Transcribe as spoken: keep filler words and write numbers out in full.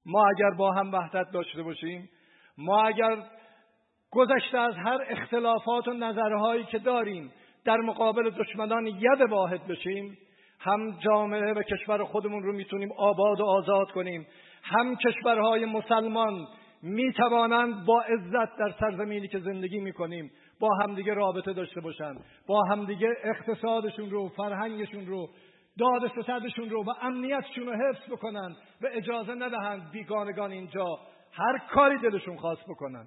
ما اگر با هم وحدت داشته باشیم، ما اگر گذشته از هر اختلافات و نظرهایی که داریم در مقابل دشمنان ید واحد بشیم، هم جامعه و کشور خودمون رو میتونیم آباد و آزاد کنیم، هم کشورهای مسلمان میتوانند با عزت در سرزمینی که زندگی میکنیم با همدیگه رابطه داشته باشن، با همدیگه اقتصادشون رو، فرهنگشون رو، داد و ستدشون رو و امنیتشون رو حفظ بکنن و اجازه ندهند بیگانگان اینجا هر کاری دلشون خواست بکنن.